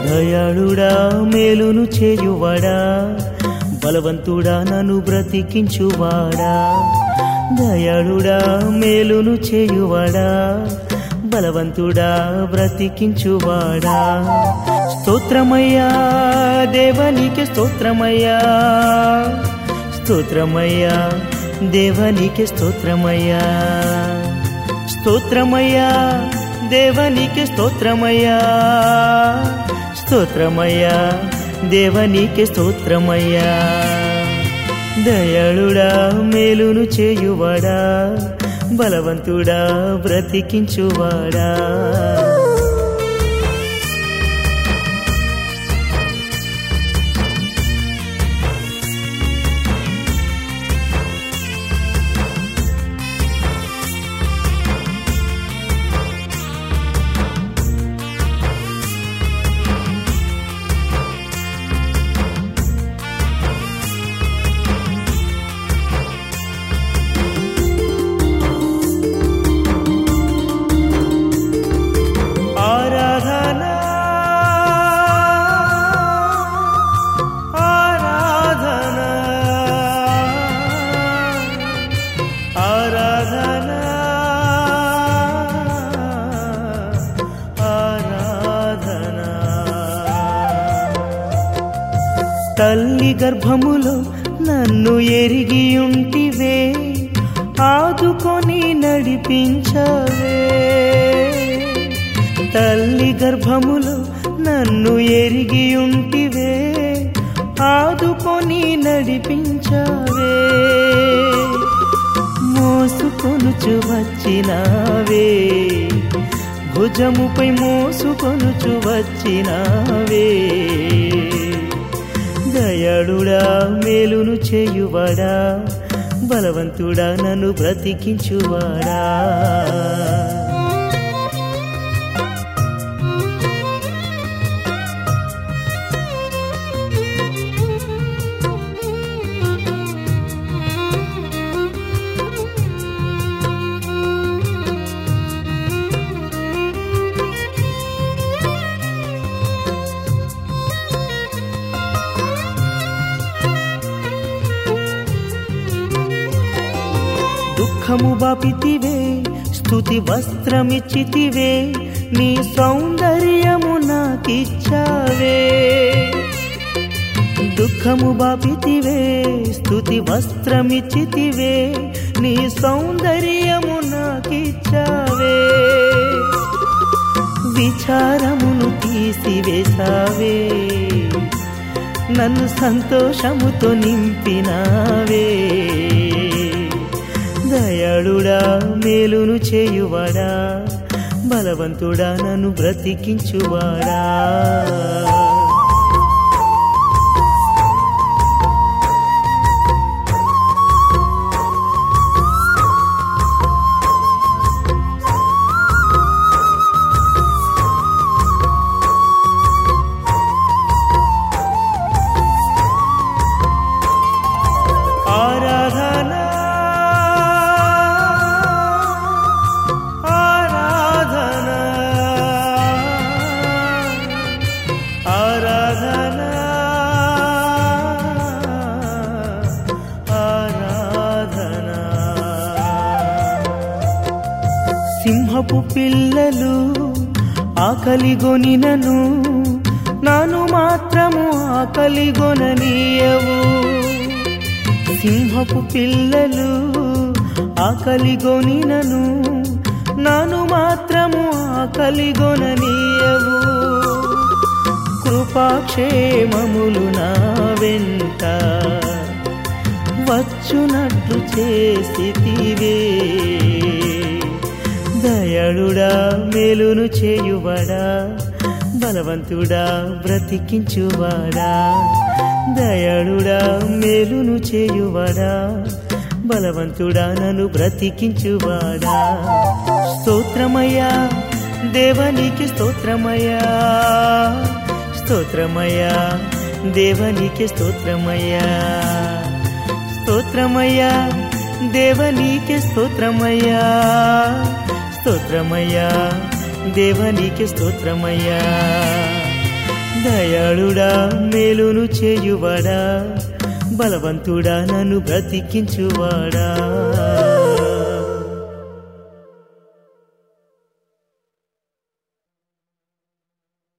దయాళుడా మేలును చేయువాడా, బలవంతుడా నన్ను బ్రతికించువాడా. దయాళుడా మేలును చేయువాడా, బలవంతుడా బ్రతికించువాడా. స్తోత్రమయ్యా దేవానికి స్తోత్రమయ్యా, స్తోత్రమయ్యా దేవానికి స్తోత్రమయ్యా. స్తోత్రమయ్యా దేవానికి స్తోత్రమయ్యా, స్తోత్రమయ్యా దేవానికి స్తోత్రమయ్యా. దయాళుడా మేలును చేయువాడా, బలవంతుడా బ్రతికించువాడా. తల్లి గర్భములో నన్ను ఎరిగి ఉంటివే, ఆదుకొని నడిపించవే. తల్లి గర్భములో నన్ను ఎరిగి ఉంటివే, ఆదుకొని నడిపించవే. మోసుకొనుచు వచ్చినావే, భుజముపై మోసుకొనుచు వచ్చినావే. దయాళుడా మేలును చేయువాడా, బలవంతుడా నన్ను బ్రతికించువాడా. దుఃఖము బాపితివే, స్తుతి వస్త్రమిచ్చితివే, నీ సౌందర్యము నాకిచ్చావే. దుఃఖము బాపితివే, స్తుతి వస్త్రమిచ్చితివే, నీ సౌందర్యము నాకిచ్చావే. విచారమును తీసివేసావే, నన్ను సంతోషముతో నింపినావే. దయాళుడా మేలును చేయువాడా, బలవంతుడా నన్ను బ్రతికించువాడా. సింహపు పిల్లలు ఆకలిగొనినను, నాను మాత్రము ఆకలిగొననీయవు. సింహపు పిల్లలు ఆకలిగొనినను, నాను మాత్రము ఆకలిగొననీయవు. కృపాక్షేమములు నా వెంట వచ్చునట్లు చేసితివే. దయాళుడా మేలును చేయువాడా, బలవంతుడా బ్రతికించువాడా. దయాళుడా మేలును చేయువాడా, బలవంతుడా నన్ను బ్రతికించువాడా. స్తోత్రమయ్యా దేవానికి స్తోత్రమయ్యా, స్తోత్రమయ్యా దేవానికి స్తోత్రమయ్యా. స్తోత్రమయ్యా దేవానికి స్తోత్రమయ్యా, స్తోత్రమయ్యా దేవానికి స్తోత్రమయ్యా. దయాళుడా మేలును చేయువాడా బలవంతుడా నన్ను బ్రతికించువాడా